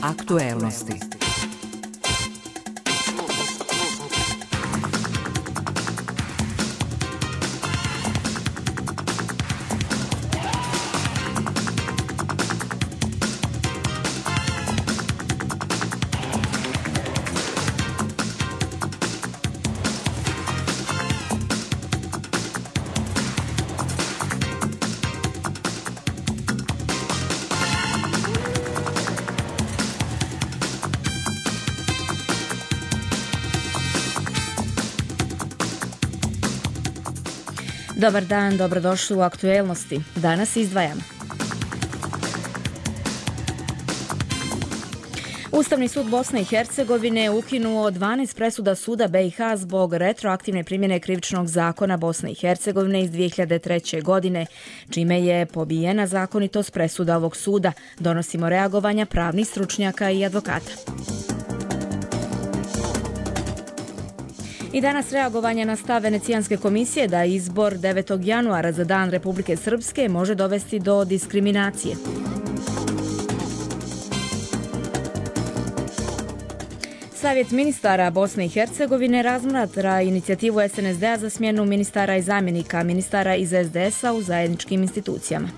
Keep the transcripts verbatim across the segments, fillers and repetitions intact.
Aktuelnosti. Dobar dan, dobrodošli u Aktuelnosti. Danas izdvajamo. Ustavni sud Bosne i Hercegovine ukinuo dvanaest presuda suda B i H zbog retroaktivne primjene krivičnog zakona Bosne i Hercegovine iz dvije hiljade treće. godine, čime je pobijena zakonitost presuda ovog suda. Donosimo reagovanja pravnih stručnjaka i advokata. I danas reagovanje na stav Venecijanske komisije da izbor devetog januara za Dan Republike Srpske može dovesti do diskriminacije. Savjet ministara Bosne i Hercegovine razmatra inicijativu S N S D-a za smjenu ministara i zamjenika ministara iz S D S-a u zajedničkim institucijama.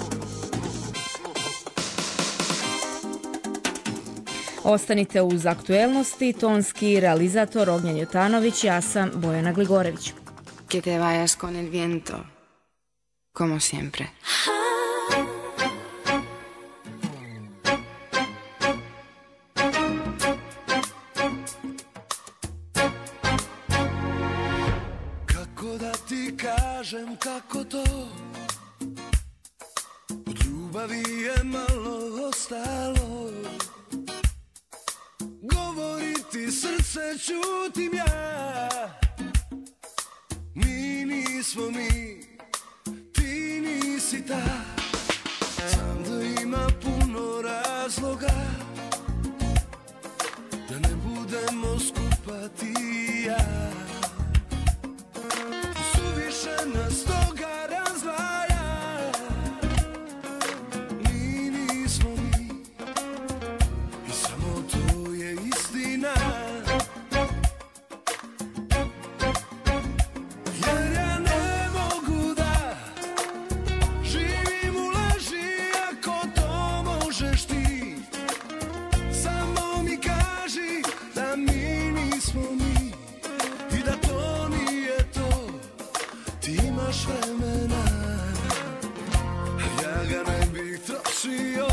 Ostanite uz Aktuelnosti, tonski realizator Ognjen Jutanović, ja sam Bojana Gligorević. Que te vayas con el viento, como siempre. Kako da ti kažem kako to, od ljubavi je malo ostalo. Govoriti srce čutim ja, mi nismo mi, ti nisi ta. Znam da ima puno razloga da ne budemo skupa ti i ja. Suviše nas toga razdvaja, mi nismo mi i samo to je istina. Jer ja ne mogu da živim u laži ako to možeš ti. Samo mi kaži da mi nismo mi i da to nije to. Ti imaš vremena, a ja ga ne bih trošio.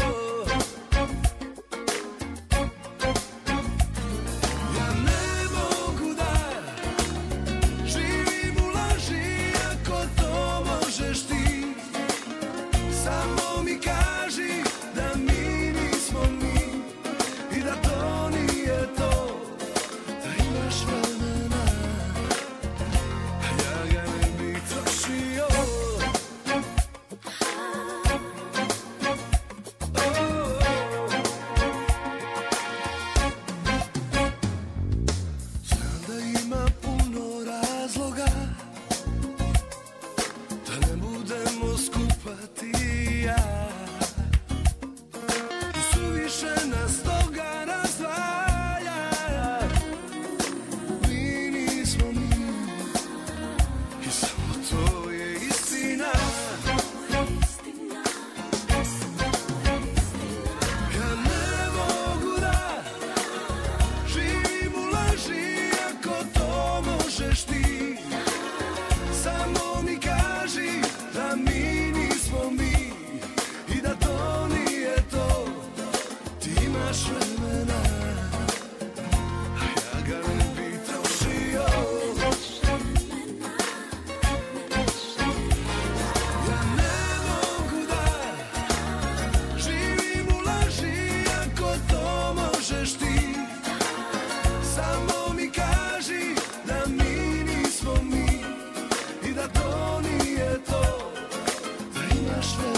Sve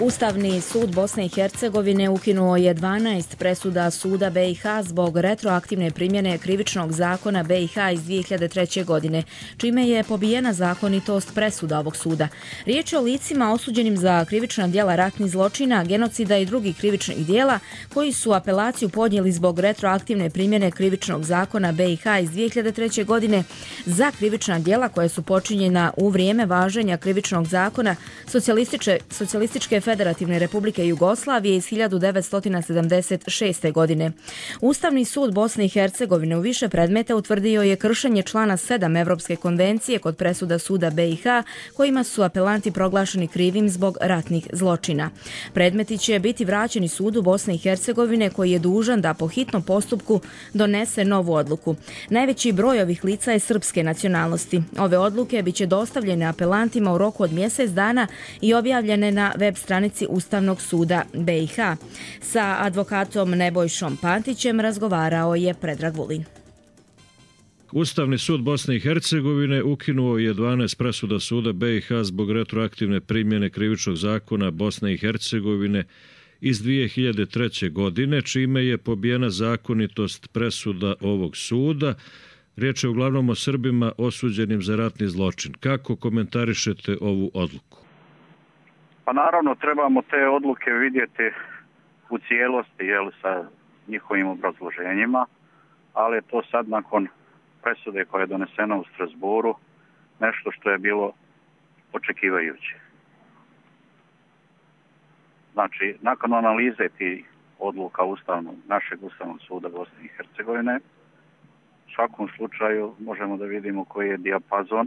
Ustavni sud Bosne i Hercegovine ukinuo je dvanaest presuda suda B i H zbog retroaktivne primjene krivičnog zakona B i H iz dvije hiljade treće. godine, čime je pobijena zakonitost presuda ovog suda. Riječ je o licima osuđenim za krivična djela ratnih zločina, genocida i drugih krivičnih djela koji su apelaciju podnijeli zbog retroaktivne primjene krivičnog zakona B i H iz dvije hiljade treće. godine za krivična djela koje su počinjena u vrijeme važenja krivičnog zakona socijalističke, socijalističke Federativne Republike Jugoslavije iz hiljadu devetsto sedamdeset šeste. godine. Ustavni sud Bosne i Hercegovine u više predmeta utvrdio je kršenje člana sedam Evropske konvencije kod presuda suda B i H kojima su apelanti proglašeni krivim zbog ratnih zločina. Predmeti će biti vraćeni sudu Bosne i Hercegovine koji je dužan da po hitnom postupku donese novu odluku. Najveći broj ovih lica je srpske nacionalnosti. Ove odluke biće dostavljene apelantima u roku od mjesec dana i objavljene na web stranici Ustavnog suda B i H. Sa advokatom Nebojšom Pantićem razgovarao je Predrag Vulin. Ustavni sud Bosne i Hercegovine ukinuo je dvanaest presuda suda B i H zbog retroaktivne primjene krivičnog zakona Bosne i Hercegovine iz dvije hiljade treće. godine, čime je pobijena zakonitost presuda ovog suda. Riječ je uglavnom o Srbima osuđenim za ratni zločin. Kako komentarišete ovu odluku? Pa naravno trebamo te odluke vidjeti u cijelosti, jel, sa njihovim obrazloženjima, ali je to sad nakon presude koja je donesena u Strasbourgu nešto što je bilo očekivajuće. Znači, nakon analize tih odluka ustavnog, našeg Ustavnog suda Bosne i Hercegovine, u svakom slučaju možemo da vidimo koji je dijapazon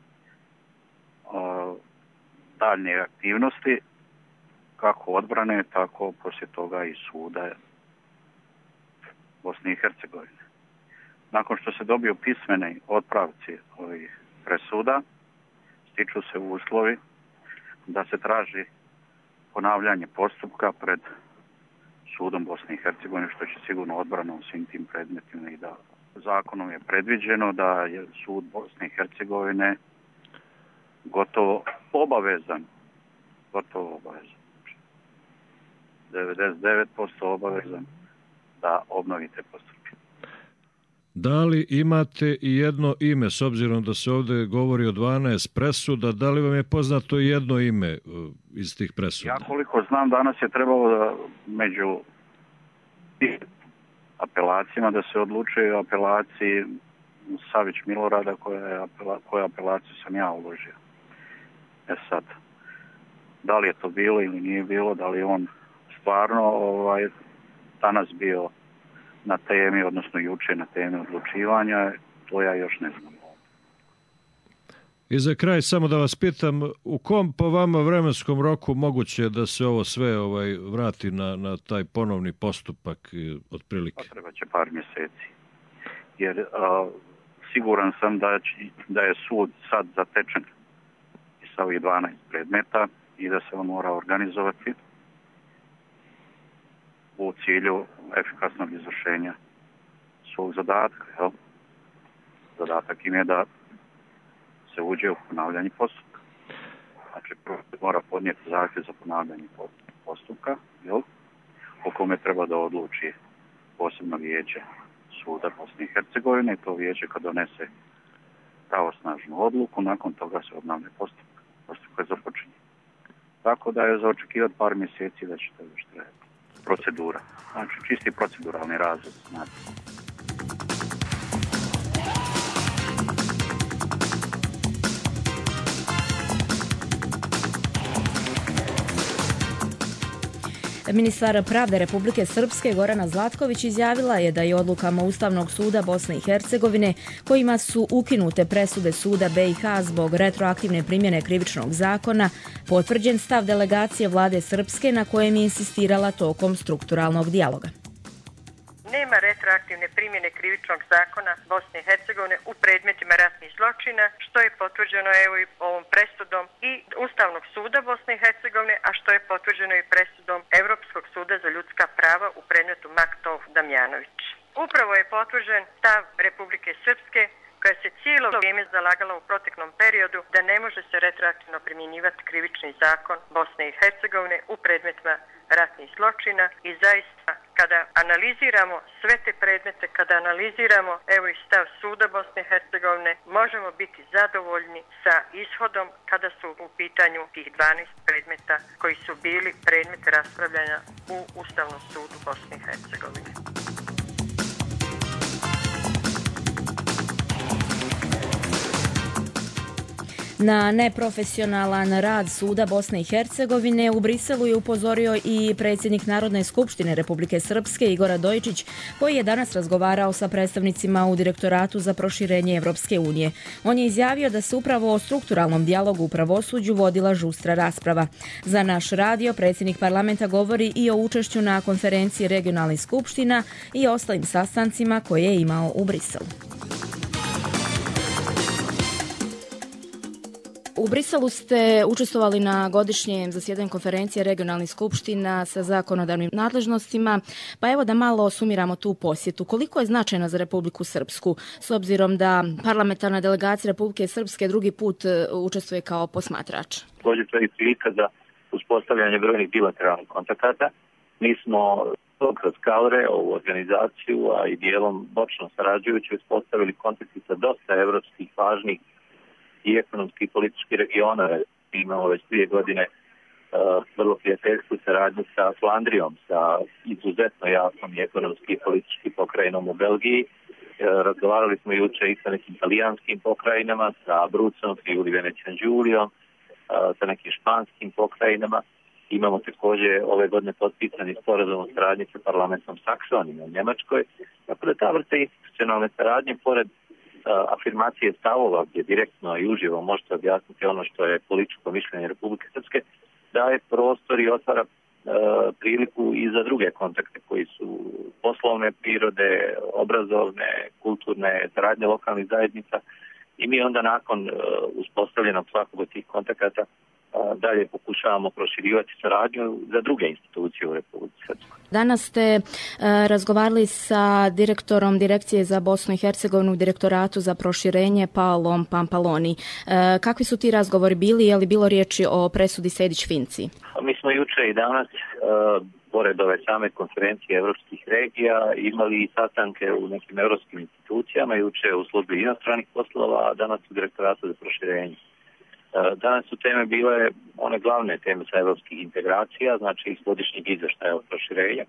uh, daljnje aktivnosti, kako odbrane, tako poslije toga i suda Bosne i Hercegovine. Nakon što se dobiju pismeni otpravci ovih presuda, stiču se uslovi da se traži ponavljanje postupka pred sudom Bosne i Hercegovine, što će sigurno odbrana u svim tim predmetima i da zakonom je predviđeno da je sud Bosne i Hercegovine gotovo obavezan, gotovo obavezan, devedeset devet posto obavezan da obnovite postupke. Da li imate i jedno ime, s obzirom da se ovdje govori o dvanaest presuda, da li vam je poznato jedno ime iz tih presuda? Ja koliko znam, danas je trebalo da među apelacijama da se odlučuje o apelaciji Savić Milorada, koja je apela, koju apelaciju sam ja uložio. E sad, da li je to bilo ili nije bilo, da li je on stvarno ovaj, danas bio na temi, odnosno juče na temi odlučivanja, to ja još ne znam. I za kraj samo da vas pitam, u kom po vama vremenskom roku moguće da se ovo sve ovaj vrati na, na taj ponovni postupak otprilike? Pa treba će par mjeseci. Jer a, siguran sam da, će, da je sud sad zatečen sa ovih dvanaest predmeta i da se on mora organizovati u cilju efikasnog izvršenja svog zadatka. Jel? Zadatak im je da se uđe u ponavljanje postupka. Znači, prvo mora podnijeti zahtjev za ponavljanje postupka, jel? O kome treba da odluči posebno vijeće suda Bosne i Hercegovine, i to vijeće kad donese pravosnažnu odluku, nakon toga se obnavlja postupak. Postupak je započinje. Tako da je za očekivati par mjeseci da će to još trebati. Procedura. Znači, čisti proceduralni razlog. Znači. Ministar pravde Republike Srpske Gorana Zlatković izjavila je da je odlukama Ustavnog suda Bosne i Hercegovine, kojima su ukinute presude suda B i H zbog retroaktivne primjene krivičnog zakona, potvrđen stav delegacije vlade Srpske na kojem je insistirala tokom strukturalnog dijaloga. Nema retroaktivne primjene krivičnog zakona Bosne i Hercegovine u predmetima ratnih zločina, što je potvrđeno evo i ovom presudom i Ustavnog suda Bosne i Hercegovine, a što je potvrđeno i presudom Europskog suda za ljudska prava u predmetu Maktov Damjanović. Upravo je potvrđen stav Republike Srpske koja se cijelo vrijeme zalagala u proteklom periodu da ne može se retroaktivno primjenjivati krivični zakon Bosne i Hercegovine u predmetima ratnih zločina i zaista kada analiziramo sve te predmete, kada analiziramo evo i stav suda Bosne i Hercegovine, možemo biti zadovoljni sa ishodom kada su u pitanju tih dvanaest predmeta koji su bili predmet raspravljanja u Ustavnom sudu Bosne i Hercegovine. Na neprofesionalan rad suda Bosne i Hercegovine u Briselu je upozorio i predsjednik Narodne skupštine Republike Srpske Igor Radojičić, koji je danas razgovarao sa predstavnicima u Direktoratu za proširenje Evropske unije. On je izjavio da se upravo o strukturalnom dijalogu u pravosuđu vodila žustra rasprava. Za naš radio predsjednik parlamenta govori i o učešću na konferenciji regionalnih skupština i ostalim sastancima koje je imao u Briselu. U Briselu ste učestvovali na godišnjem zasjedanju konferencije regionalnih skupština sa zakonodavnim nadležnostima, pa evo da malo sumiramo tu posjetu. Koliko je značajna za Republiku Srpsku, s obzirom da parlamentarna delegacija Republike Srpske drugi put učestvuje kao posmatrač? Također to je prilika za uspostavljanje brojnih bilateralnih kontakata. Mi smo kroz Kaure, ovu organizaciju, a i dijelom bočno sarađujući uspostavili kontakti sa dosta evropskih važnih i ekonomski i politički regiona. Imamo već dvije godine uh, vrlo prijateljsku saradnju sa Flandrijom, sa izuzetno jasnom i ekonomski i politički pokrajinom u Belgiji. Uh, razgovarali smo juče i sa nekim italijanskim pokrajinama, sa Brucom, Friuli, Venecijom, Đulijom, uh, sa nekim španskim pokrajinama. Imamo također ove godine potpisani sporazum o saradnji sa parlamentom Saksonije u Njemačkoj. Tako da ta vrsta institucionalne saradnje, pored afirmacije stavova gdje direktno i uživo možete objasniti ono što je političko mišljenje Republike Srpske, daje prostor i otvara e, priliku i za druge kontakte koji su poslovne prirode, obrazovne, kulturne, saradnje lokalnih zajednica i mi onda nakon e, uspostavljenog svakog od tih kontakata dalje pokušavamo proširivati saradnju za druge institucije u Republici Srpskoj. Danas ste e, razgovarali sa direktorom Direkcije za Bosnu i Hercegovinu u Direktoratu za proširenje Paolom Pampaloni. E, kakvi su ti razgovori bili? Je li bilo riječi o presudi Sejdić-Finci? Mi smo juče i danas, e, pored ove same konferencije evropskih regija, imali i sastanke u nekim evropskim institucijama, juče u službi inostranih poslova, a danas u Direktoratu za proširenje. Danas su teme bile one glavne teme sa evropskih integracija, znači iz godišnjeg izvještaja o proširenju.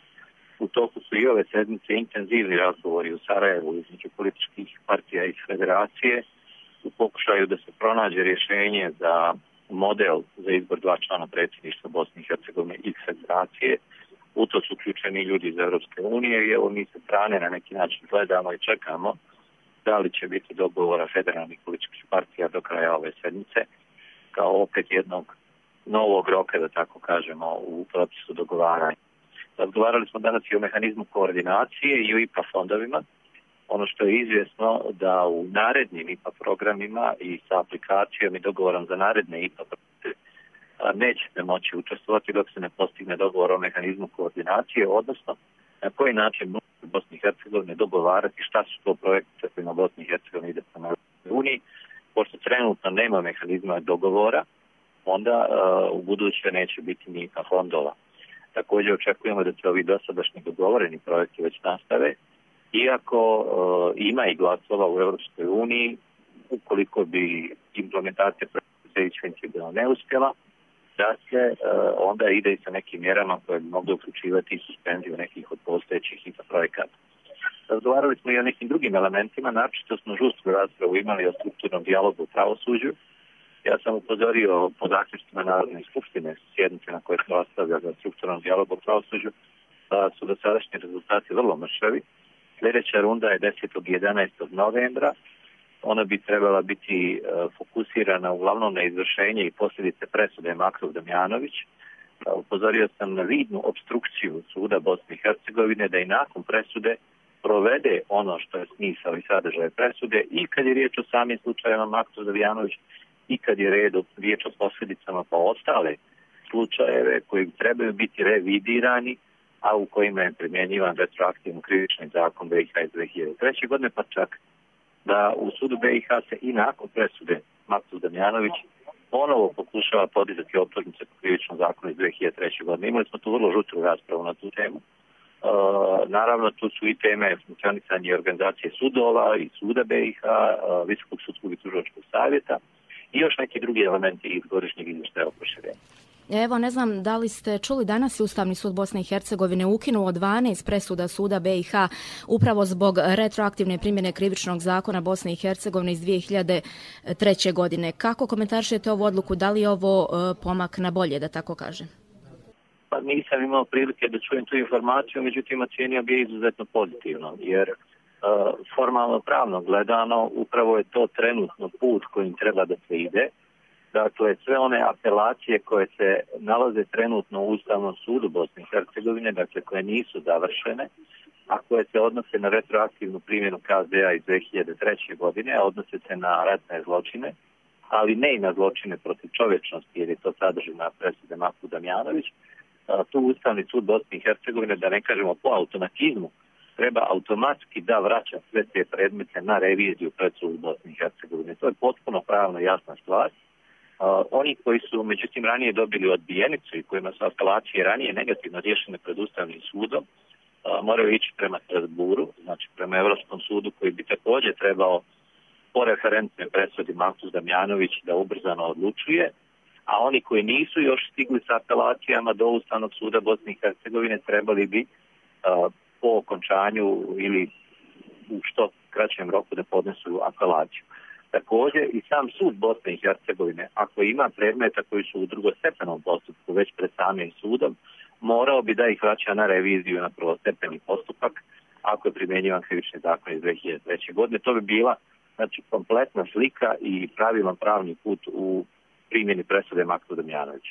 U toku su i ove sedmice intenzivni razgovori u Sarajevu između političkih partija i federacije u pokušaju da se pronađe rješenje za model za izbor dva člana predsjedništva Bosne i Hercegovine i federacije. U to su uključeni ljudi iz Evropske unije i evo mi se strane na neki način gledamo i čekamo da li će biti dogovora federalnih političkih partija do kraja ove sedmice, kao opet jednog novog roka, da tako kažemo, u procesu dogovaranja. Razgovarali smo danas i o mehanizmu koordinacije i o I P A fondovima. Ono što je izvjesno da u narednim I P A programima i sa aplikacijom i dogovorom za naredne I P A programe nećete moći učestvovati dok se ne postigne dogovor o mehanizmu koordinacije, odnosno na koji način Bosni i Hercegovine dogovarati šta su to projekte kojima Bosni i Hercegovine ide prema Europskoj uniji. Pošto trenutno nema mehanizma dogovora, onda uh, u buduće neće biti ni fondova. Također očekujemo da će ovi dosadašnji dogovoreni projekti već nastave, iako uh, ima i glasova u Europskoj uniji, ukoliko bi implementacija projekta Sejdić-Finci bila neuspjela, da se uh, onda ide i sa nekim mjerama koje bi mogli uključivati i suspenziju nekih od postojećih I P A projekata. Razgovarali smo i o nekim drugim elementima, naročito smo žustru raspravu imali o strukturnom dijalogu u pravosuđu. Ja sam upozorio po zaključcima Narodne skupštine sjednice na koje se raspravlja za strukturnom dijalogu u pravosuđu, da su dosadašnji rezultati vrlo mršavi. Sljedeća runda je desetog i jedanaestog novembra. Ona bi trebala biti uh, fokusirana uglavnom na izvršenje i posljedice presude Maksov Damjanović. Uh, upozorio sam na vidnu obstrukciju suda Bosne i Hercegovine da i nakon presude provede ono što je smisao i sadržaj presude i kad je riječ o samim slučajevima Maksov Damjanović i kad je redu, riječ o posljedicama pa ostale slučajeve koji trebaju biti revidirani, a u kojima je primjenjivan retroaktivno krivični zakon B i H iz dve hiljade treće godine, pa čak da u sudu B i H se i nakon presude Maksud Damjanović ponovo pokušava podizati optužnice po krivičnom zakonu iz dve hiljade treće. godine. Imali smo tu vrlo žutru raspravu na tu temu. Uh, naravno, tu su i teme funkcionisanje i organizacije sudova i suda B i H, uh, Visokog sudskog i tužilačkog savjeta i još neki drugi elementi iz godišnjeg izvještaja o proširenju. Evo, ne znam da li ste čuli, danas je Ustavni sud Bosne i Hercegovine ukinuo dvanaest presuda suda B i H upravo zbog retroaktivne primjene krivičnog zakona Bosne i Hercegovine iz dvije hiljade treće. godine. Kako komentarišete ovu odluku? Da li je ovo uh, pomak na bolje, da tako kažem? Pa nisam imao prilike da čujem tu informaciju, međutim ocijenio bi je izuzetno pozitivno, jer uh, formalno pravno gledano upravo je to trenutno put kojim treba da se ide. Dakle, sve one apelacije koje se nalaze trenutno u Ustavnom sudu Bosne i Hercegovine, dakle koje nisu završene, a koje se odnose na retroaktivnu primjenu K Z-a iz dve hiljade treće. godine, a odnose se na ratne zločine, ali ne i na zločine protiv čovječnosti, jer je to sadržina presude Maksud Damjanović. Tu Ustavni sud Bosne i Hercegovine, da ne kažemo po automatizmu, treba automatski da vraća sve te predmete na reviziju pred sud Bosne i Hercegovine. To je potpuno pravno jasna stvar. Uh, oni koji su međutim ranije dobili odbijenicu i kojima su apelacije ranije negativno riješene pred Ustavnim sudom, uh, moraju ići prema Strasburu, znači prema Evropskom sudu koji bi također trebao po referentnoj presudi Maksud Damjanović da ubrzano odlučuje, a oni koji nisu još stigli sa apelacijama do Ustavnog suda Bosne i Hercegovine trebali bi uh, po okončanju ili u što kraćem roku da podnesu apelaciju. Također i sam sud Bosne i Hercegovine, ako ima predmeta koji su u drugostepenom postupku već pred samim sudom, morao bi da ih vraća na reviziju na prvostepeni postupak ako je primjenjivan krivični zakon iz dve hiljade treće. godine. To bi bila znači, kompletna slika i pravilan pravni put u primjeni presude Maksud Damjanović.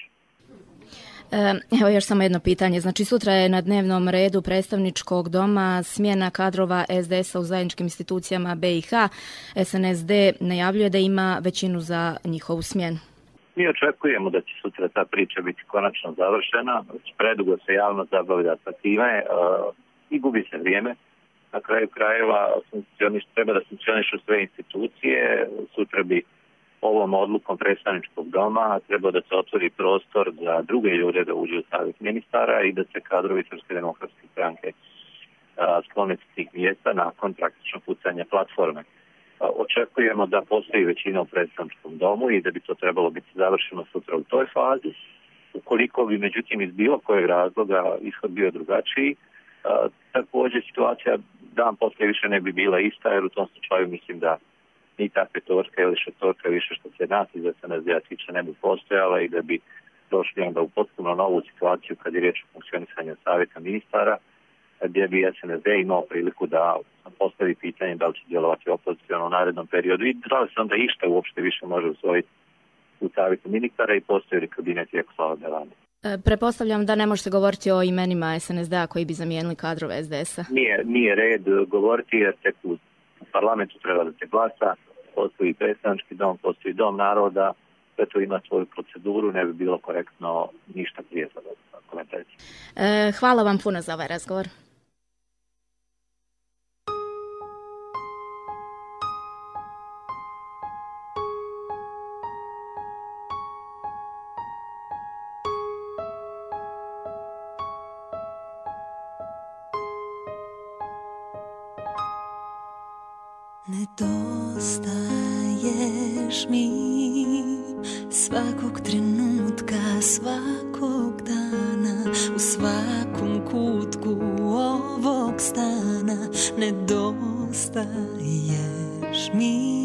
Evo još samo jedno pitanje. Znači sutra je na dnevnom redu predstavničkog doma smjena kadrova S D S-a u zajedničkim institucijama B i H. S N S D najavljuje da ima većinu za njihovu smjenu. Mi očekujemo da će sutra ta priča biti konačno završena. Predugo se javno zabavlja sa time uh, i gubi se vrijeme. Na kraju krajeva treba da funkcionišu sve institucije. Sutra bi ovom odlukom predstavničkog doma treba da se otvori prostor za druge ljude da uđu u savjet ministara i da se kadrovi Srpske demokratske stranke sklone s tih mjesta nakon praktično pucanja platforme. A, očekujemo da postoji većina u predstavničkom domu i da bi to trebalo biti završeno sutra u toj fazi. Ukoliko bi međutim iz bilo kojeg razloga ishod bio drugačiji, a, također situacija dan poslije više ne bi bila ista, jer u tom slučaju mislim da ni ta petorka ili šestorka više što se nas iz S N S D-a tiče ne bi postojala i da bi došli onda u potpuno novu situaciju kad je riječ o funkcionisanju savjeta ministara, gdje bi S N S D imao priliku da postavi pitanje da li će djelovati opoziciono u narednom periodu i da li se onda išta uopšte više može usvojiti u savjetu ministara i postoji li kabinet Jakoslava Delane. Pretpostavljam da ne možete govoriti o imenima S N S D-a koji bi zamijenili kadrove S D S-a. Nije, nije red govoriti jer tek u parlamentu treba da se glasa, postoji predstavnički dom, postoji dom naroda, sve to ima svoju proceduru, ne bi bilo korektno ništa prije za komentarci. E, hvala vam puno za ovaj razgovor. Nedostaješ mi svakog trenutka, svakog dana, u svakom kutku ovog stana. Nedostaješ mi,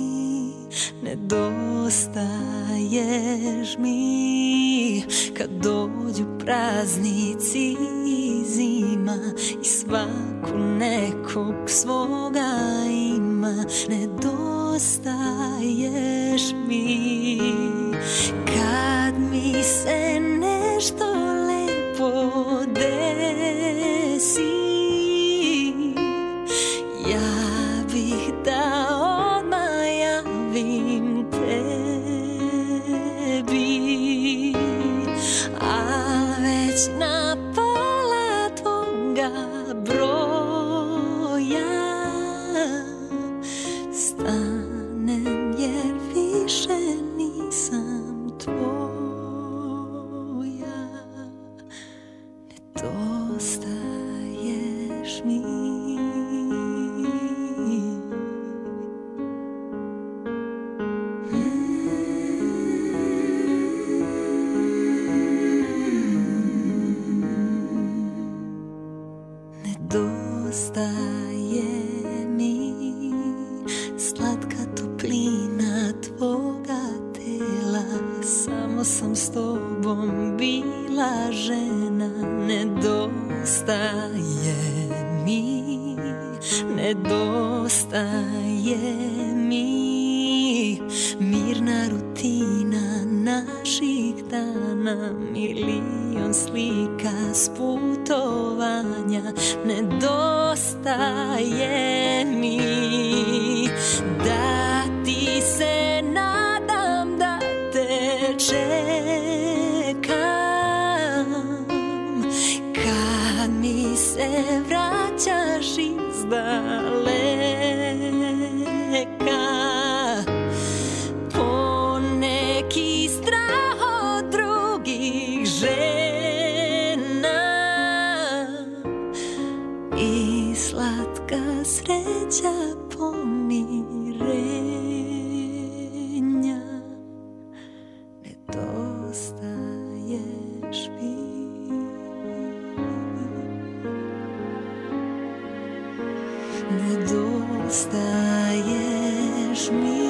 nedostaješ mi, kad dođu praznici i zima i svaku nekog svoga ima. Nedostaješ mi, kad mi se nešto lepo desi, ja bih da odmah javim tebi, a već na pola tvoga broja stanem jer više nisam tvoja, nedostaješ mi. Nedostaje mi slatka toplina tvoga tela, samo sam s tobom bila žena. Nedostaje mi, nedostaje mi mirna rutina naših dana, milion slika s putovanja. Nedostaje mi da ti se nadam, da te čekam kad mi se vraćaš iz daleka. Poneki strah od drugih žena i slatka sreća pomirenja. Nedostaješ mi. Nedostaješ mi.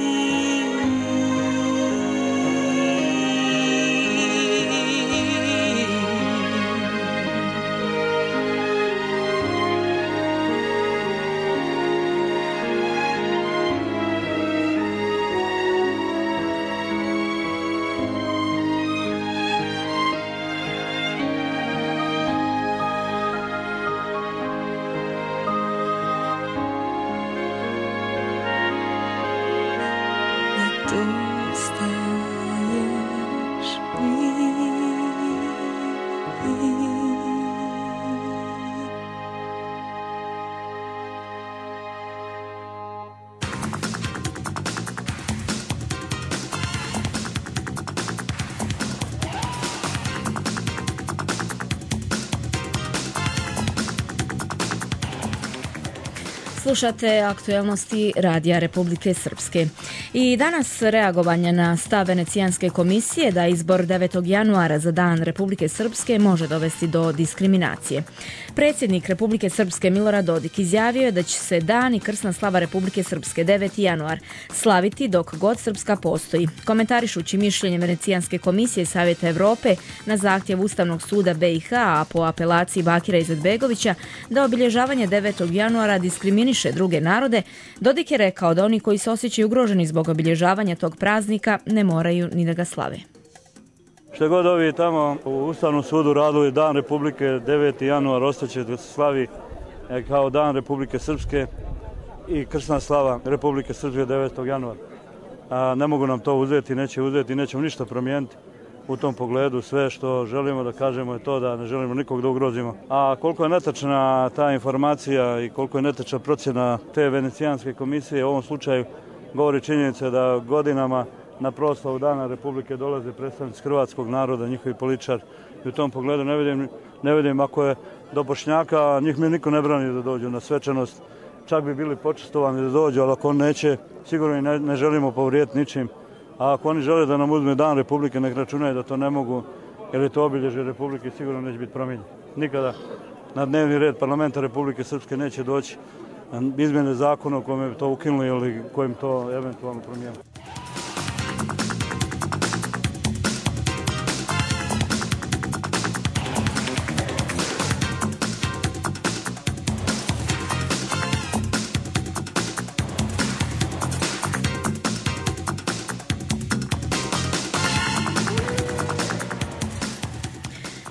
Slušate aktuelnosti Radija Republike Srpske. I danas reagovanje na stav Venecijanske komisije da izbor devetog januara za Dan Republike Srpske može dovesti do diskriminacije. Predsjednik Republike Srpske Milorad Dodik izjavio je da će se dan i krsna slava Republike Srpske deveti januar slaviti dok god Srpska postoji. Komentarišući mišljenje Venecijanske komisije Savjeta Evrope na zahtjev Ustavnog suda B i H, a po apelaciji Bakira Izetbegovića da obilježavanje devetog januara diskriminiše druge narode, Dodik je rekao da oni koji se osjećaju ugroženi zbog obilježavanja tog praznika ne moraju ni da ga slave. Što god ovi tamo u Ustavnom sudu radili, Dan Republike deveti januar ostaće da se slavi kao Dan Republike Srpske i krsna slava Republike Srpske devetog januara. A ne mogu nam to uzeti, neće uzeti, nećemo ništa promijeniti u tom pogledu. Sve što želimo da kažemo je to da ne želimo nikog da ugrozimo. A koliko je netačna ta informacija i koliko je netačna procjena te Venecijanske komisije, u ovom slučaju govori činjenica da godinama na proslavu Dana Republike dolaze predstavnici hrvatskog naroda, njihovi političari. I u tom pogledu ne vidim, ne vidim ako je do Bošnjaka, njih mi niko ne brani da dođu na svečanost. Čak bi bili počestovani da dođu, ali ako on neće, sigurno i ne, ne želimo povrijeti ničim. A ako oni žele da nam uzme Dan Republike, nek računaju da to ne mogu, jer je to obilježje Republike, sigurno neće biti promijenjeno. Nikada na dnevni red parlamenta Republike Srpske neće doći izmjene zakona u kojem bi to ukinuli ili kojim to eventualno promijenili.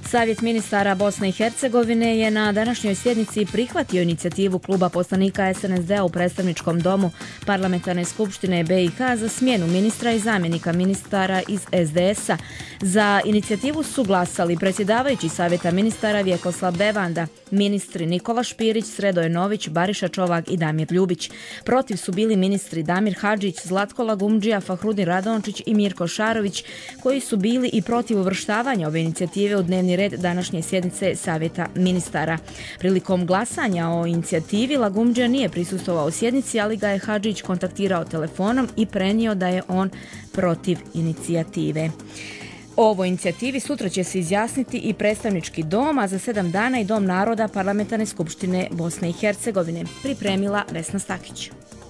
Savjet ministara Bosne i Hercegovine je na današnjoj sjednici prihvatio inicijativu kluba poslanika S N S D-a u predstavničkom domu Parlamentarne skupštine B i H za smjenu ministra i zamjenika ministara iz S D S-a. Za inicijativu su glasali predsjedavajući Savjeta ministara Vjekoslav Bevanda, ministri Nikola Špirić, Sredoje Nović, Bariša Čovak i Damir Ljubić. Protiv su bili ministri Damir Hadžić, Zlatko Lagumdžija, Fahrudin Radončić i Mirko Šarović, koji su bili i protiv uvrštavanja ove inicijative u dnevni red današnje sjednice Savjeta ministara. Prilikom glasanja o inicijativi Lagumdžija nije prisustvovao sjednici, ali ga je Hadžić kontaktirao telefonom i prenio da je on protiv inicijative. O ovoj inicijativi sutra će se izjasniti i predstavnički dom, a za sedam dana i Dom naroda Parlamentarne skupštine Bosne i Hercegovine. Pripremila Vesna Stakić.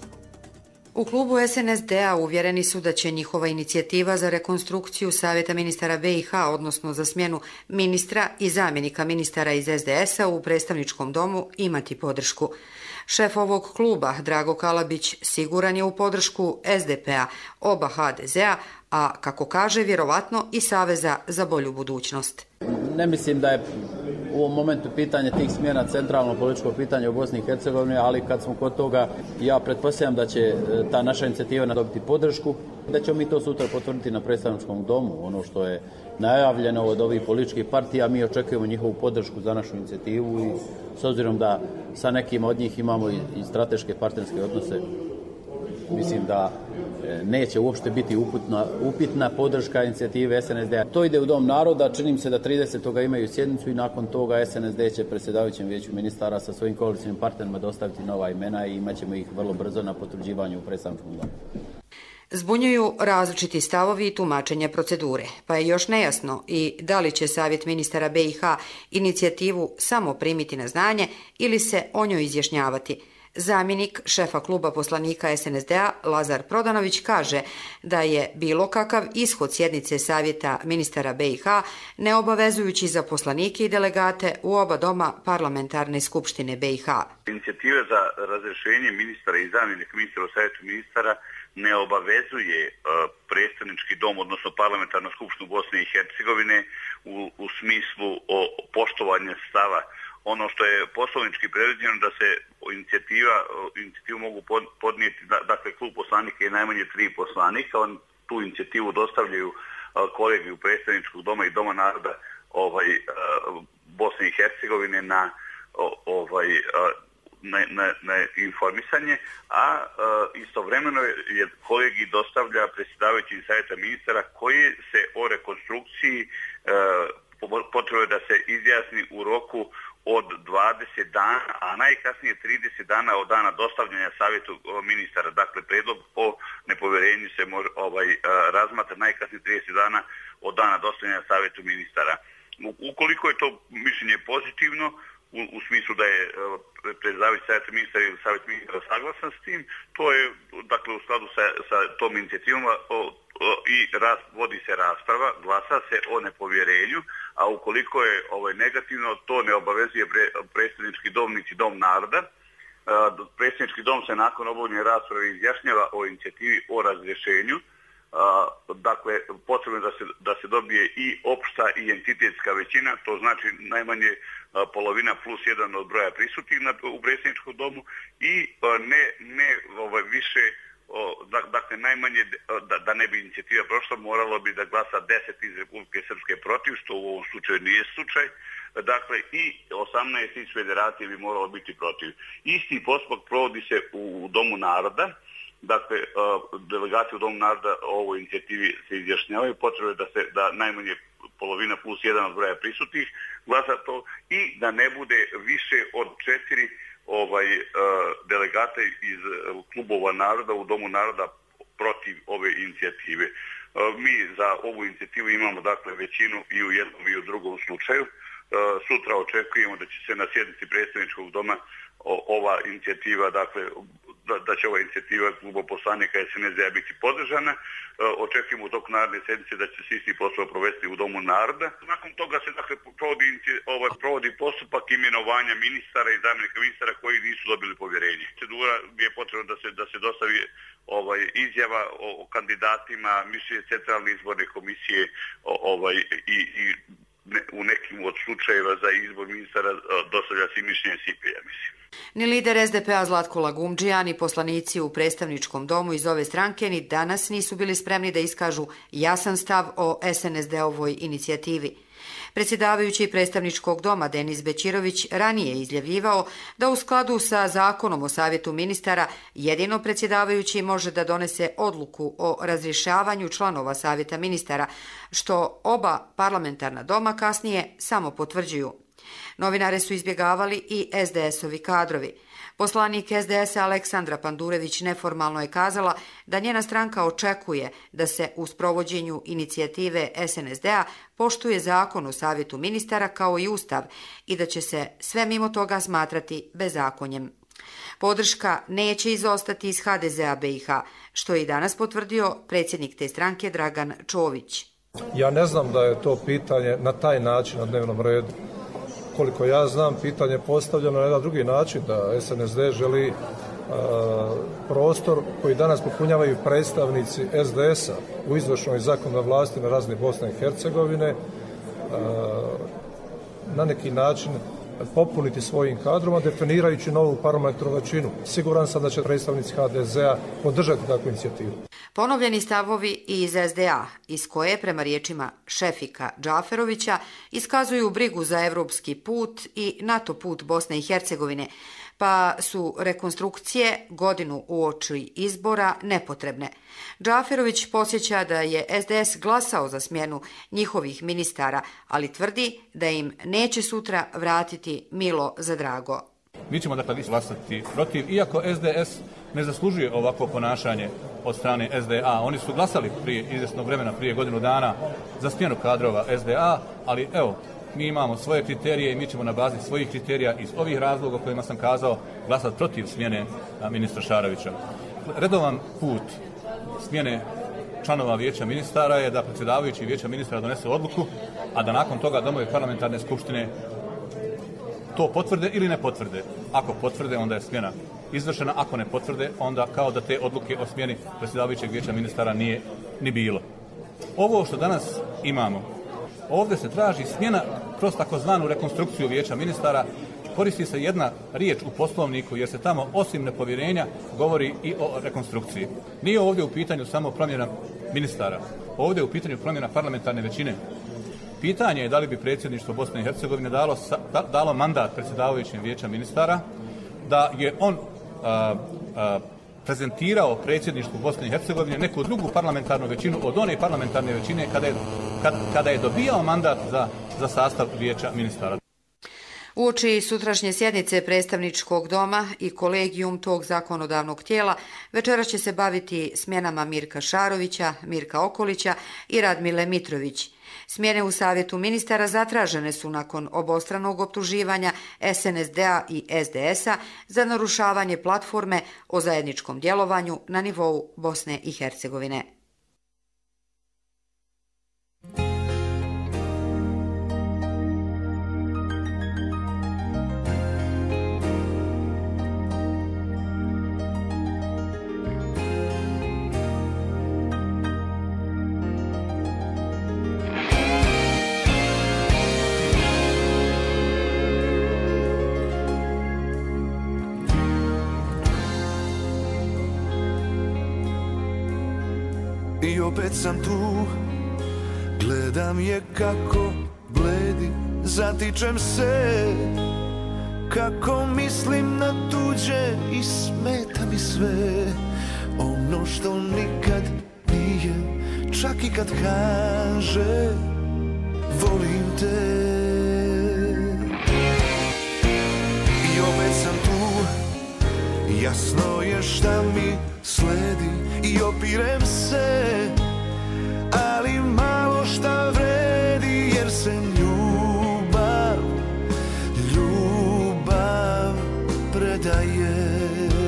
U klubu S N S D-a uvjereni su da će njihova inicijativa za rekonstrukciju Savjeta ministara B i H, odnosno za smjenu ministra i zamjenika ministara iz S D S-a u predstavničkom domu, imati podršku. Šef ovog kluba, Drago Kalabić, siguran je u podršku S D P-a, oba H D Z-a, a kako kaže, vjerovatno i Saveza za bolju budućnost. Ne mislim da je u ovom momentu pitanje tih smjena centralno političko pitanje u Bosni i Hercegovini, ali kad smo kod toga, ja pretpostavljam da će ta naša inicijativa dobiti podršku, da ćemo mi to sutra potvrditi na predstavničkom domu. Ono što je najavljeno od ovih političkih partija, mi očekujemo njihovu podršku za našu inicijativu i s obzirom da sa nekim od njih imamo i strateške partnerske odnose, mislim da neće uopšte biti uputna, upitna podrška inicijative S N S D-a. To ide u Dom naroda, čini mi se da tridesetog imaju sjednicu i nakon toga S N S D će predsjedavajućem vijeću ministara sa svojim koalicijnim partnerima dostaviti nova imena i imat ćemo ih vrlo brzo na potvrđivanju u predstavničkom domu. Zbunjuju različiti stavovi i tumačenja procedure, pa je još nejasno i da li će Savjet ministara B i H inicijativu samo primiti na znanje ili se o njoj izjašnjavati. Zamjenik šefa kluba poslanika S N S D-a Lazar Prodanović kaže da je bilo kakav ishod sjednice Savjeta ministara B i H neobavezujući za poslanike i delegate u oba doma Parlamentarne skupštine B i H. Inicijativa za razrješenje ministara i zamjenika ministra u Savjetu ministara ne obavezuje uh, predstavnički dom, odnosno Parlamentarnu skupštinu Bosne i Hercegovine u, u smislu o poštovanju stava. Ono što je poslovnički predviđeno da se inicijativa, inicijativu mogu podnijeti, dakle klub poslanika je najmanje tri poslanika, on tu inicijativu dostavljaju kolegi u predstavničkog doma i Doma naroda ovaj, Bosne i Hercegovine na, ovaj, na, na, na informisanje, a istovremeno je kolegi dostavlja predsjedavajući Savjeta ministara koji se o rekonstrukciji potrebuje da se izjasni u roku od dvadeset dana, a najkasnije trideset dana od dana dostavljanja Savjetu ministara. Dakle, predlog o nepovjerenju se može ovaj, razmatra najkasnije trideset dana od dana dostavljanja Savjetu ministara. Ukoliko je to mišljenje pozitivno, u, u smislu da je predsjedavajući Savjeta ministara ili Savjet ministara saglasan s tim, to je dakle u skladu sa, sa tom inicijativom o, o, i raz, vodi se rasprava, glasa se o nepovjerenju, a ukoliko je ovaj, negativno, to ne obavezuje pre, predstavnički dom niti Dom naroda. Predstavnički dom se nakon obavljene rasprave izjašnjava o inicijativi o razrješenju. Dakle, potrebno je da se, da se dobije i opšta i entitetska većina, to znači najmanje polovina plus jedan od broja prisutnih u predstavničkom domu i ne, ne ovaj, više, dakle najmanje da, da ne bi inicijativa prošla, moralo bi da glasa deset iz Republike Srpske protiv, što u ovom slučaju nije slučaj, dakle i osamnaest iz Federacije bi moralo biti protiv. Isti postupak provodi se u Domu naroda. Dakle, delegati u Domu naroda o ovoj inicijativi se izjašnjavaju, potrebno je da se da najmanje polovina plus jedan od broja prisutnih glasa to i da ne bude više od četiri ovaj, delegata iz klubova naroda u Domu naroda protiv ove inicijative. Mi za ovu inicijativu imamo dakle većinu i u jednom i u drugom slučaju. Sutra očekujemo da će se na sjednici predstavničkog doma ova inicijativa, dakle da, da će ova inicijativa kluba poslanika S N S D-a biti podržana. Očekujemo u toku naredne sedmice da će se isti posao provesti u Domu naroda. Nakon toga se dakle provodi, ovaj, provodi postupak imenovanja ministara i zamjenika ministara koji nisu dobili povjerenje. Procedura je potrebno da se, da se dostavi ovaj, izjava o, o kandidatima, mišljenje centralne izborne komisije ovaj, i, i ne, u nekim od slučajeva za izbor ministara dostavlja se mišljenje S I P-a, mislim. Ni lider S D P-a Zlatko Lagumdžija, ni poslanici u predstavničkom domu iz ove stranke ni danas nisu bili spremni da iskažu jasan stav o S N S D-ovoj inicijativi. Predsjedavajući predstavničkog doma Denis Bećirović ranije je izjavljivao da u skladu sa zakonom o savjetu ministara jedino predsjedavajući može da donese odluku o razrješavanju članova savjeta ministara, što oba parlamentarna doma kasnije samo potvrđuju. Novinare su izbjegavali i S D S-ovi kadrovi. Poslanik S D S-a Aleksandra Pandurević neformalno je kazala da njena stranka očekuje da se u sprovođenju inicijative S N S D-a poštuje zakon o savjetu ministara kao i ustav i da će se sve mimo toga smatrati bezakonjem. Podrška neće izostati iz H D Z-a B i H, što je i danas potvrdio predsjednik te stranke Dragan Čović. Ja ne znam da je to pitanje na taj način na dnevnom redu. Koliko ja znam, pitanje je postavljeno na jedan drugi način, da S N S D želi a, prostor koji danas popunjavaju predstavnici S D S-a u izvršnoj zakonodavnoj vlasti na razini Bosne i Hercegovine, a, na neki način popuniti svojim kadroma, definirajući novu parlamentarnu većinu. Siguran sam da će predstavnici H D Z-a podržati takvu inicijativu. Ponovljeni stavovi iz S D A, iz koje, prema riječima Šefika Džaferovića, iskazuju brigu za evropski put i NATO put Bosne i Hercegovine, pa su rekonstrukcije godinu uoči izbora nepotrebne. Džaferović podsjeća da je S D S glasao za smjenu njihovih ministara, ali tvrdi da im neće sutra vratiti milo za drago. Mi ćemo dakle glasati protiv, iako S D S ne zaslužuje ovakvo ponašanje od strane S D A. Oni su glasali prije izvjesnog vremena, prije godinu dana, za smjenu kadrova S D A, ali evo, mi imamo svoje kriterije i mi ćemo na bazi svojih kriterija iz ovih razloga o kojima sam kazao glasati protiv smjene ministra Šarovića. Redovan put smjene članova vijeća ministara je da predsjedavajući vijeća ministara donese odluku, a da nakon toga domovi parlamentarne skupštine to potvrde ili ne potvrde. Ako potvrde, onda je smjena izvršena, ako ne potvrde, onda kao da te odluke o smjeni predsjedavajućeg vijeća ministara nije ni bilo. Ovo što danas imamo, ovdje se traži smjena kroz takozvanu rekonstrukciju vijeća ministara. Koristi se jedna riječ u poslovniku jer se tamo osim nepovjerenja govori i o rekonstrukciji. Nije ovdje u pitanju samo promjena ministara, ovdje je u pitanju promjena parlamentarne većine. Pitanje je da li bi predsjedništvo Bosne i Hercegovine dalo, dalo mandat predsjedavajućim vijeća ministara, da je on a, a, prezentirao predsjedništvu Bosne i Hercegovine neku drugu parlamentarnu većinu od one parlamentarne većine kada je, kada, kada je dobijao mandat za, za sastav vijeća ministara. Uoči sutrašnje sjednice predstavničkog doma i kolegijum tog zakonodavnog tijela večeras će se baviti smjenama Mirka Šarovića, Mirka Okolića i Radmile Mitrović. Smjene u savjetu ministara zatražene su nakon obostranog optuživanja S N S D-a i S D S-a za narušavanje platforme o zajedničkom djelovanju na nivou Bosne i Hercegovine. I opet sam tu, gledam je kako bledi, zatičem se, kako mislim na tuđe i smeta mi sve, ono što nikad nije, čak i kad kaže volim te. I opet sam tu, jasno je šta mi sledi i opirem se, ali malo šta vredi jer se ljubav, ljubav predaje.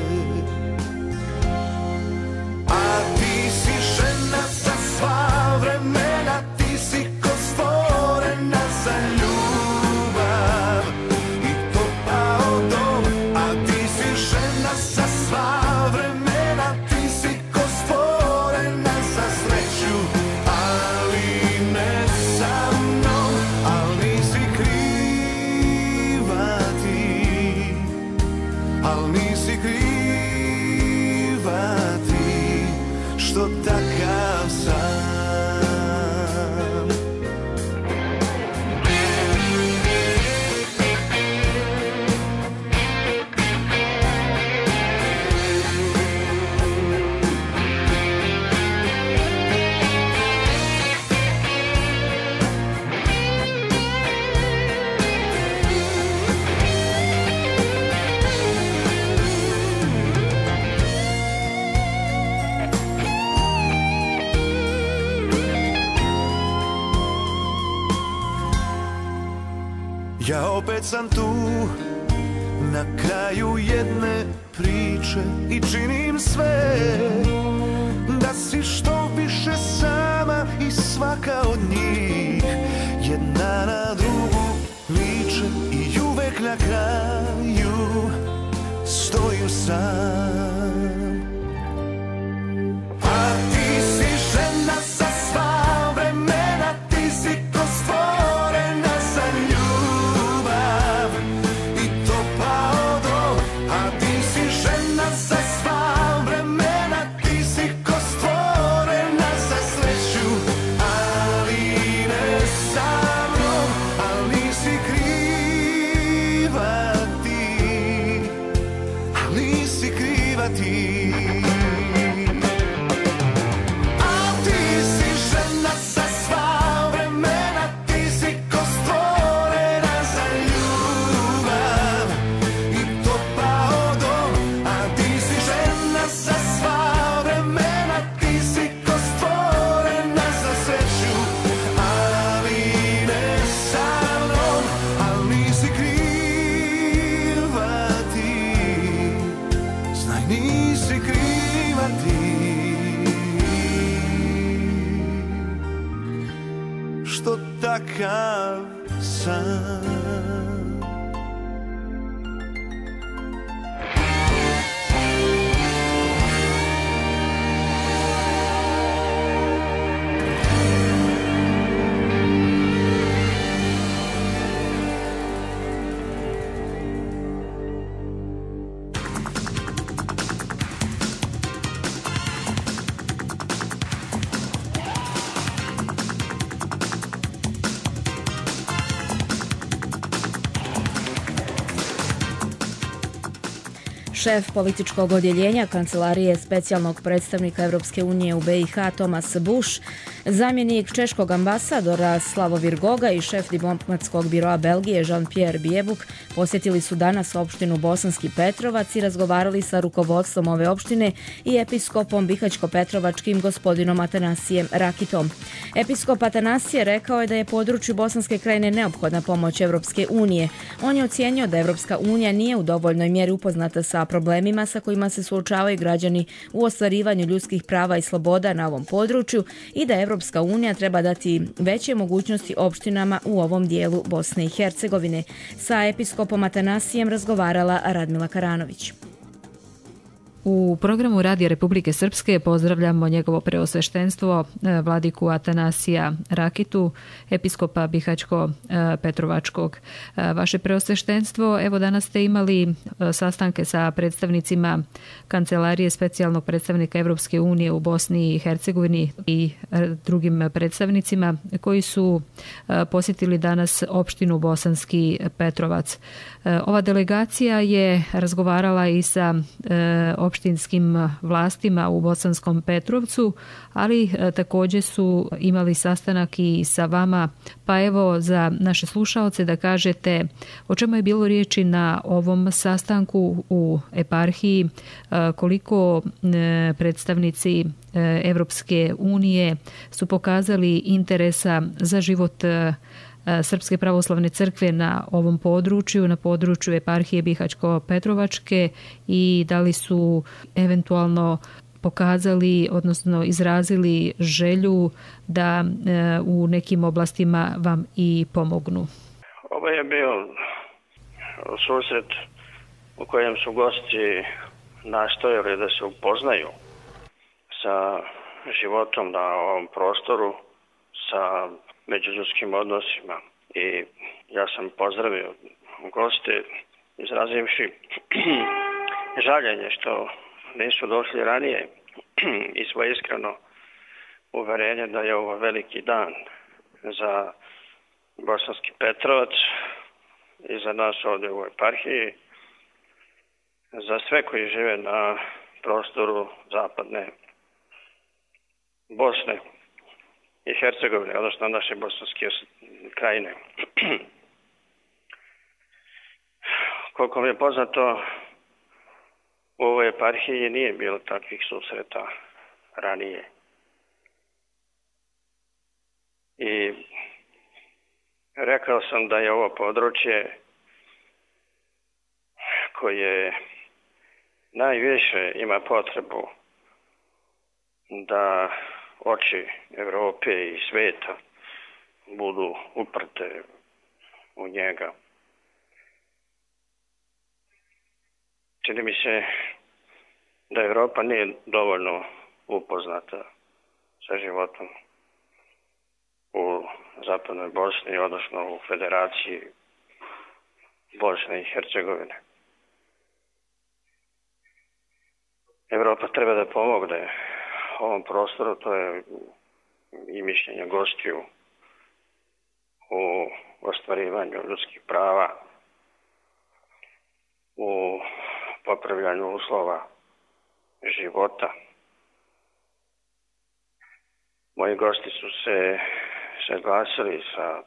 A ti si žena za sva vremena, ti si ko stvorena za ljubav i topao dom. A ti si žena za sva vremena, ti si ko stvorena što takav sam. Ja opet sam tu, na kraju jedne priče i činim sve da si što više sama i svaka od njih jedna na drugu liče i uvek na kraju stoju sam. A ti si žena sa sva vremena, ti si ko stvorena za ljubav i topao do. A ti si žena sa sva vremena, ti si ko stvorena za sreću, ali ne sa mnom, ali nisi kriva ti, ali nisi kriva ti. Što takav sam. Šef političkog odjeljenja Kancelarije specijalnog predstavnika Europske unije u be i ha Thomas Bush, zamjenik češkog ambasadora Slavomir Goga i šef diplomatskog biroa Belgije Jean-Pierre Bijebuk posjetili su danas opštinu Bosanski Petrovac i razgovarali sa rukovodstvom ove opštine i episkopom Bihaćko-Petrovačkim gospodinom Atanasijem Rakitom. Episkop Atanasije rekao je da je području Bosanske krajine neophodna pomoć Europske unije. On je ocijenio da Europska unija nije u dovoljnoj mjeri upoznata sa problemima sa kojima se suočavaju građani u ostvarivanju ljudskih prava i sloboda na ovom području i da Evropska unija treba dati veće mogućnosti opštinama u ovom dijelu Bosne i Hercegovine. Sa episkopom Atanasijem razgovarala Radmila Karanović. U programu Radija Republike Srpske pozdravljamo njegovo preosveštenstvo vladiku Atanasija Rakitu, episkopa Bihaćko-Petrovačkog. Vaše preosveštenstvo, evo danas ste imali sastanke sa predstavnicima Kancelarije specijalnog predstavnika Evropske unije u Bosni i Hercegovini i drugim predstavnicima koji su posjetili danas opštinu Bosanski Petrovac. Ova delegacija je razgovarala i sa opštinskim vlastima u Bosanskom Petrovcu, ali također su imali sastanak i sa vama. Pa evo za naše slušaoce da kažete o čemu je bilo riječi na ovom sastanku u eparhiji, koliko predstavnici Evropske unije su pokazali interesa za život Srpske pravoslavne crkve na ovom području, na području eparhije Bihaćko-Petrovačke i da li su eventualno pokazali, odnosno izrazili želju da u nekim oblastima vam i pomognu. Ovo je bio susret u kojem su gosti nastojali da se upoznaju sa životom na ovom prostoru, sa međuljudskim odnosima i ja sam pozdravio goste izrazivši žaljenje što nisu došli ranije i svoje iskreno uverenje da je ovo veliki dan za Bosanski Petrovac i za nas ovdje u ovoj eparhiji, za sve koji žive na prostoru zapadne Bosne i Hercegovine, odnosno naše bosanske krajine. Koliko mi je poznato, u ovoj eparhiji nije bilo takvih susreta ranije. I rekao sam da je ovo područje koje najviše ima potrebu da oči Evrope i sveta budu uprte u njega. Čini mi se da Evropa nije dovoljno upoznata sa životom u zapadnoj Bosni, odnosno u Federaciji Bosne i Hercegovine. Evropa treba da pomogne ovom prostoru, to je i mišljenje gostiju u ostvarivanju ljudskih prava, u popravljanju uslova života. Moji gosti su se saglasili sa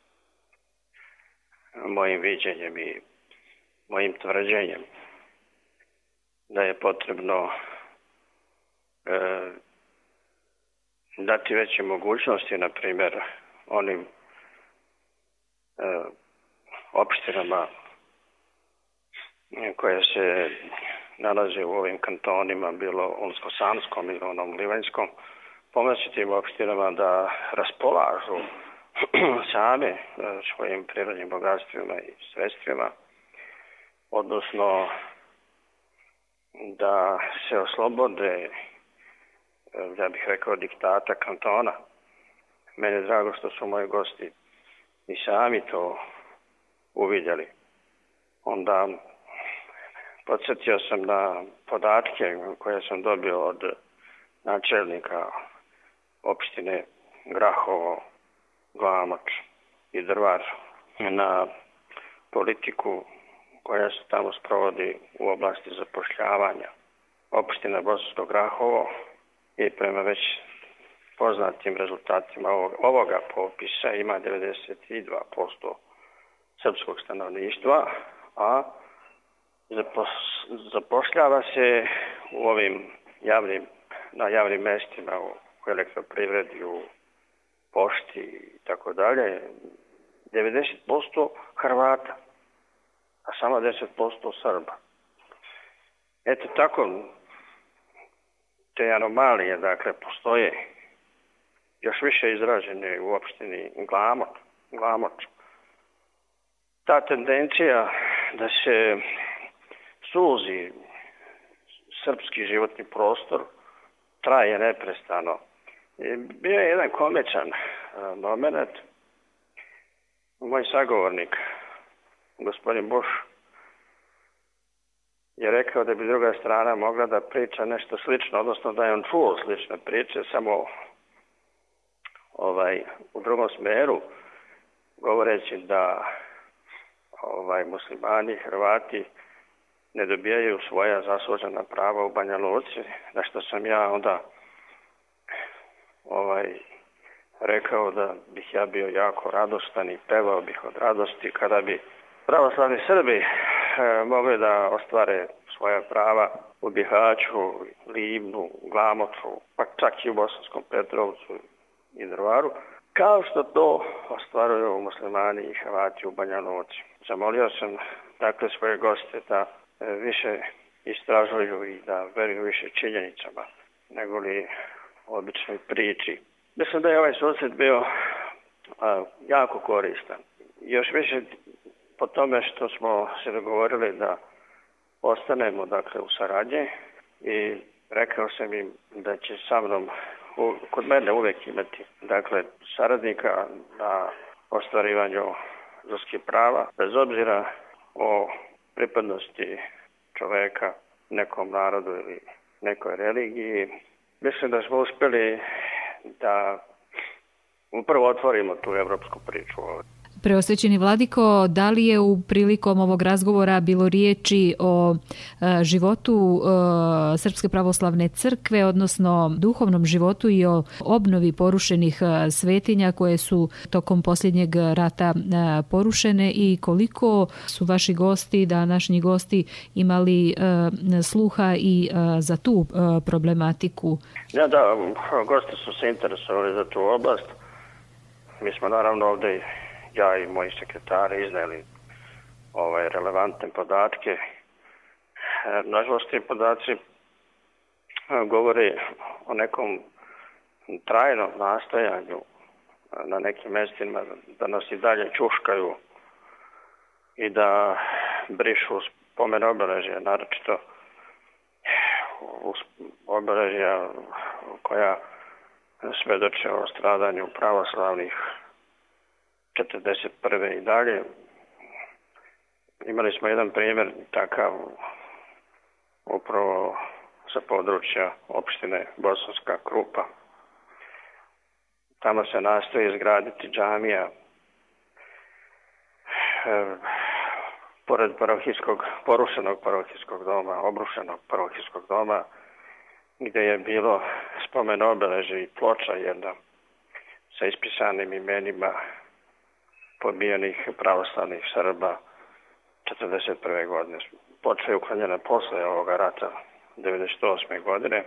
mojim viđenjem i mojim tvrđenjem da je potrebno e, dati veće mogućnosti, na primjer, onim e, opštinama koje se nalaze u ovim kantonima, bilo Unsko-Sanskom ili onom Livanjskom, pomoći tim opštinama da raspolažu same svojim prirodnim bogatstvima i sredstvima, odnosno da se oslobode, ja bih rekao, diktata kantona. Mene je drago što su moji gosti i sami to uvidjeli. Onda podsjetio sam na podatke koje sam dobio od načelnika opštine Grahovo, Glamoč i Drvar na politiku koja se tamo sprovodi u oblasti zapošljavanja. Opština Bosansko Grahovo i prema već poznatim rezultatima ovoga popisa ima devedeset dva posto srpskog stanovništva, a zapošljava se u ovim javnim, na javnim mestima, u elektroprivredi, u pošti i tako dalje, devedeset posto Hrvata, a samo deset posto Srba. Eto tako, te anomalije, dakle, postoje još više izražene u opštini Glamoč. Glamoč. Ta tendencija da se suzi srpski životni prostor traje neprestano. Bio je jedan komičan moment. Moj sagovornik, gospodin Buš, je rekao da bi druga strana mogla da priča nešto slično, odnosno da je on čuo slične priče, samo ovaj, u drugom smeru, govoreći da ovaj, muslimani, Hrvati ne dobijaju svoja zaslužena prava u Banja Luci, na što sam ja onda ovaj, rekao da bih ja bio jako radostan i pevao bih od radosti kada bi pravoslavni Srbi e, mogli da ostvare svoja prava u Bihaću, Livnu, Glamoču, pa čak i u Bosanskom Petrovcu i Drvaru, kao što to ostvaruju muslimani i Hrvati u Banja Luci. Zamolio sam dakle svoje goste da e, više istražuju i da veruju više činjenicama nego li običnoj priči. Mislim da je ovaj susret bio a, jako koristan. Još više po tome što smo se dogovorili da ostanemo dakle u saradnji i rekao sam im da će sa mnom u, kod mene uvijek imati dakle saradnika na ostvarivanju ljudskih prava, bez obzira o pripadnosti čoveka nekom narodu ili nekoj religiji, mislim da smo uspjeli da upravo otvorimo tu evropsku priču. Preosvećeni vladiko, da li je u prilikom ovog razgovora bilo riječi o e, životu e, Srpske pravoslavne crkve, odnosno duhovnom životu i o obnovi porušenih e, svetinja koje su tokom posljednjeg rata e, porušene i koliko su vaši gosti, današnji gosti, imali e, sluha i e, za tu e, problematiku? Ja, da, gosti su se interesovali za tu oblast. Mi smo naravno ovdje, ja i moji sekretari, izneli ovaj, relevantne podatke. Nažalost, ti podaci govori o nekom trajnom nastojanju na nekim mjestima da nas i dalje čuškaju i da brišu spomen obeležja, naročito obeležja koja svedoče o stradanju pravoslavnih četrdeset prve i dalje. Imali smo jedan primjer takav upravo sa područja opštine Bosanska Krupa. Tamo se nastoji izgraditi džamija e, pored parohijskog, porušenog parohijskog doma, obrušenog parohijskog doma, gdje je bilo spomen obeležje i ploča jedna sa ispisanim imenima pobijenih pravoslavnih Srba četrdeset prve godine. Ploča je uklonjena posle ovoga rata devedeset osme godine.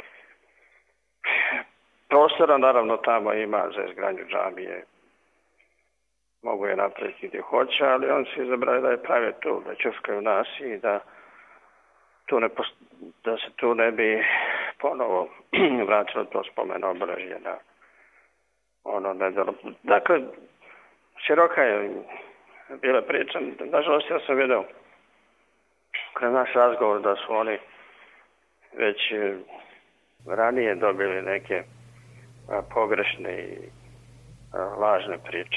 Prostora naravno tamo ima za izgradnju džamije. Mogu je napraviti gdje hoće, ali on se izabrali da je prave tu, da čuskaju nas i da, tu ne post... da se tu ne bi ponovo vratilo to spomen obeležje na ono nedjelo. Dakle, široka je bila priča. Nažalost, ja sam vidio kroz naš razgovor da su oni već ranije dobili neke pogrešne i lažne priče.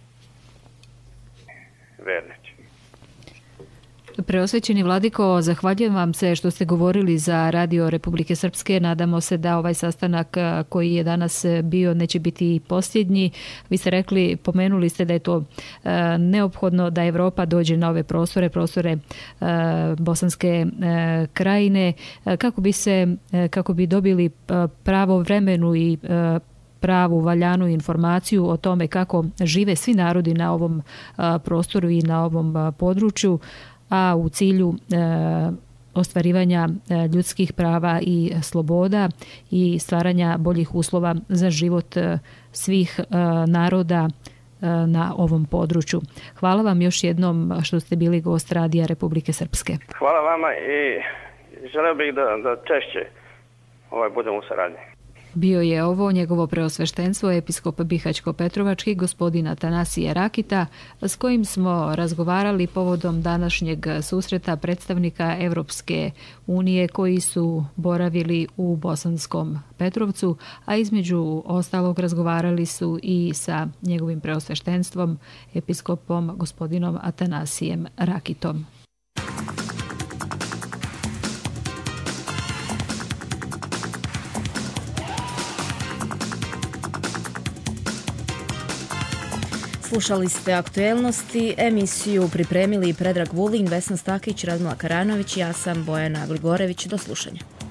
Vernici. Preosvećeni vladiko, zahvaljujem vam se što ste govorili za Radio Republike Srpske. Nadamo se da ovaj sastanak koji je danas bio neće biti posljednji. Vi ste rekli, pomenuli ste da je to neophodno da Evropa dođe na ove prostore, prostore Bosanske krajine, kako bi se, kako bi dobili pravovremenu i pravu valjanu informaciju o tome kako žive svi narodi na ovom prostoru i na ovom području, a u cilju e, ostvarivanja e, ljudskih prava i sloboda i stvaranja boljih uslova za život e, svih e, naroda e, na ovom području. Hvala vam još jednom što ste bili gost Radija Republike Srpske. Hvala vama i želeo bih da, da češće ovaj, budemo u saradnji. Bio je ovo njegovo preosveštenstvo episkop Bihaćko-Petrovački gospodin Atanasije Rakita, s kojim smo razgovarali povodom današnjeg susreta predstavnika Evropske unije koji su boravili u Bosanskom Petrovcu, a između ostalog razgovarali su i sa njegovim preosveštenstvom episkopom gospodinom Atanasijem Rakitom. Slušali ste aktuelnosti, emisiju pripremili Predrag Vulin, Vesna Stakić, Radmila Karanović, ja sam Bojana Gligorević. Do slušanja.